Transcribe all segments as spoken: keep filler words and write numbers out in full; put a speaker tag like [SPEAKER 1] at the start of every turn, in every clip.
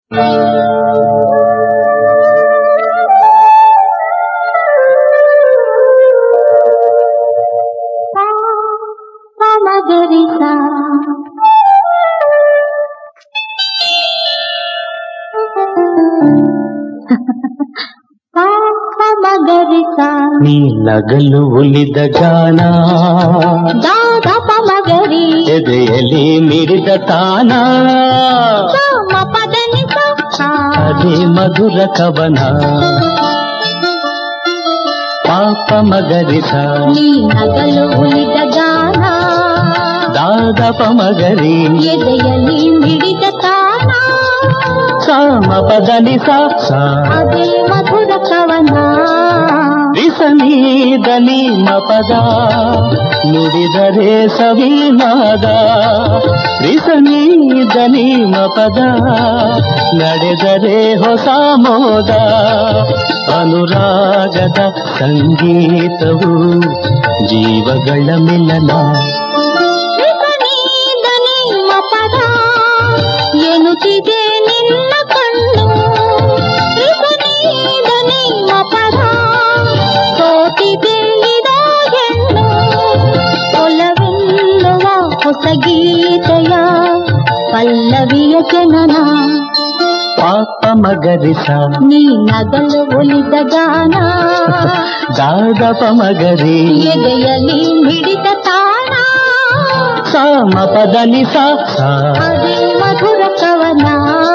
[SPEAKER 1] ನೀ ನಗಲು ಒಲಿದ ಗಾನ
[SPEAKER 2] ದಾದ ಪಮಗರಿ
[SPEAKER 1] ಎದೆಯಲ್ಲಿ ಮಿಡಿದ ತಾನ
[SPEAKER 2] ಪದನಿ
[SPEAKER 1] ಅದೇ ಮಧುರ ಕವನ ಪಾಪ ಮಗರಿಸ
[SPEAKER 2] ನೀ ನಗಲು ಒಲಿದ ಗಾನ
[SPEAKER 1] ದಾದ ಪಮಗರಿ
[SPEAKER 2] ಎದೆಯಲ್ಲಿ ಮಿಡಿದ ತಾನ
[SPEAKER 1] ಸಾಮ ಪದನಿ ಸಾ
[SPEAKER 2] ಅದೇ ಮಧುರ ಕವನ
[SPEAKER 1] ವಿಸನೀದನಿ ಮಪದ ನುಡಿದರೆ ಸವಿನಾದ ವಿಸನೀದನಿ ಮಪದ ನಡೆದರೆ ಹೊಸ ಮೋದ ಅನುರಾಗದ ಸಂಗೀತವು ಜೀವಗಳ ಮಿಲನ
[SPEAKER 2] ವಿಸನೀದನಿ ಮಪದ ಎನ್ನುತ್ತಿದೆ ನಿನ್ನ ಕಣ್ಣು ವಿಸನೀದನಿ ಮಪದ ಸೋತಿದೆಳಿದ ಹೆಣ್ಣು ಒಲವೆನ್ನುವ ಹೊಸ ಗೀತೆಯ ಪಲ್ಲವಿಯ ಜನನ
[SPEAKER 1] ಪಾಪ ಮಗರಿಸ
[SPEAKER 2] ನೀ ನಗಲು ಒಲಿದ ಗಾನ
[SPEAKER 1] ದಾದ ಪಮಗರಿ
[SPEAKER 2] ಎದೆಯಲ್ಲಿ ಮಿಡಿದ ತಾಣ
[SPEAKER 1] ಸಾಮ ಪದನಿ ಸಾ
[SPEAKER 2] ಅದೇ ಮಧುರ ಕವನ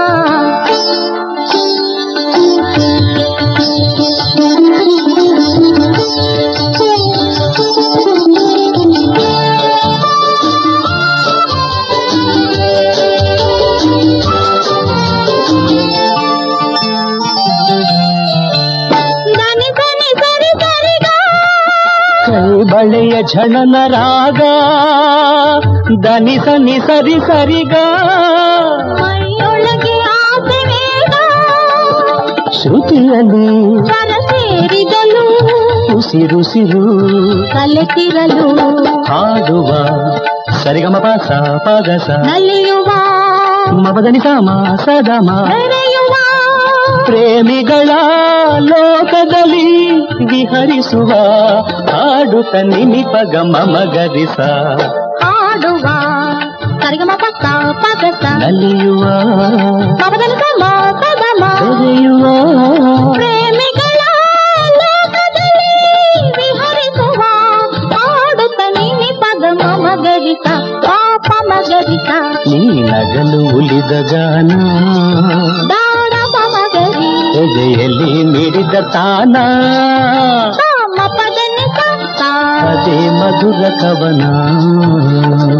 [SPEAKER 1] ಬಳೆಯ ಝಣನ ರಾಗ ದನಿ ಸನಿ ಸರಿ ಸರಿಗ
[SPEAKER 2] ಮೈಯೊಳಗೆ ಆಸೆ ಬೇಡ
[SPEAKER 1] ಶ್ರುತಿಯಲ್ಲಿ
[SPEAKER 2] ಸ್ವರ ಸೇರಿದಲು
[SPEAKER 1] ಉಸಿರುಸಿರು
[SPEAKER 2] ಕಲೆತಿರಲು
[SPEAKER 1] ಹಾಡುವ ಸರಿಗಮ ಪಾಸ ಪದಸ
[SPEAKER 2] ನಲಿಯುವ
[SPEAKER 1] ಮಪದನಿ ಸಾಮ ಸದಮ
[SPEAKER 2] ಬೆರೆಯುವ
[SPEAKER 1] ಪ್ರೇಮಿಗಳ ಲೋಕದಲ್ಲಿ ವಿಹರಿಸುವ ಹಾಡು ತನ್ನಿ ಪಗ ಮಗರಿಸ
[SPEAKER 2] ಹಾಡುವ ಸರಿಗಮ ಪಕ್ಕ ಪದಸ
[SPEAKER 1] ನಲಿಯುವ
[SPEAKER 2] ಮಪದನಿ ಸಮ ಸದಮ
[SPEAKER 1] ಬೆರೆಯುವ
[SPEAKER 2] ಪ್ರೇಮಿಗಳ ಲೋಕದಲ್ಲಿ ವಿಹರಿಸುವ ಹಾಡುತ್ತ ನಿನಿ ಪದ ಮಗರಿಸ ಪಾಪ ಮಗರಿಸ
[SPEAKER 1] ನೀ ನಗಲು ಉಲಿದ ಗಾನ
[SPEAKER 2] ದಾಡ ಪಮಗರಿ
[SPEAKER 1] ಎದೆಯಲ್ಲಿ ಮಿಡಿದ ತಾನ
[SPEAKER 2] ಸಾಮ ಪದನಿ ಸಾ
[SPEAKER 1] ಅದೇ ಮಧುರ ಕವನ